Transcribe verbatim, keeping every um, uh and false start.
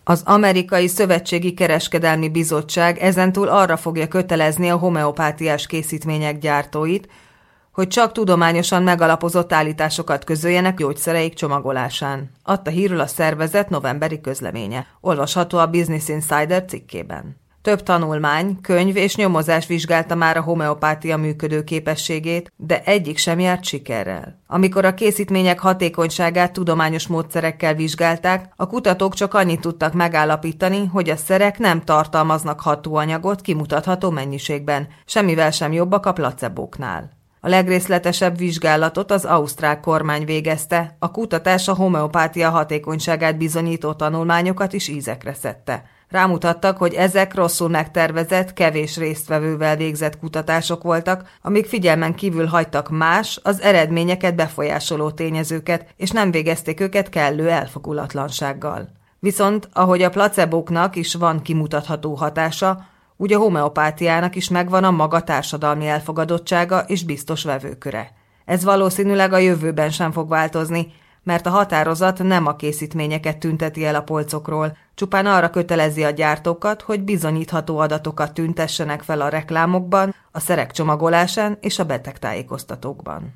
Az Amerikai Szövetségi Kereskedelmi Bizottság ezentúl arra fogja kötelezni a homeopátiás készítmények gyártóit, hogy csak tudományosan megalapozott állításokat közöljenek gyógyszereik csomagolásán, adta hírül a szervezet novemberi közleménye. Olvasható a Business Insider cikkében. Több tanulmány, könyv és nyomozás vizsgálta már a homeopátia működő képességét, de egyik sem járt sikerrel. Amikor a készítmények hatékonyságát tudományos módszerekkel vizsgálták, a kutatók csak annyit tudtak megállapítani, hogy a szerek nem tartalmaznak hatóanyagot kimutatható mennyiségben, semmivel sem jobbak a placebóknál. A legrészletesebb vizsgálatot az ausztrál kormány végezte, a kutatás a homeopátia hatékonyságát bizonyító tanulmányokat is ízekre szedte. Rámutattak, hogy ezek rosszul megtervezett, kevés résztvevővel végzett kutatások voltak, amik figyelmen kívül hagytak más, az eredményeket befolyásoló tényezőket, és nem végezték őket kellő elfogulatlansággal. Viszont, ahogy a placebóknak is van kimutatható hatása, úgy a homeopátiának is megvan a maga társadalmi elfogadottsága és biztos vevőköre. Ez valószínűleg a jövőben sem fog változni, mert a határozat nem a készítményeket tünteti el a polcokról, csupán arra kötelezi a gyártókat, hogy bizonyítható adatokat tüntessenek fel a reklámokban, a szerek csomagolásán és a betegtájékoztatókban.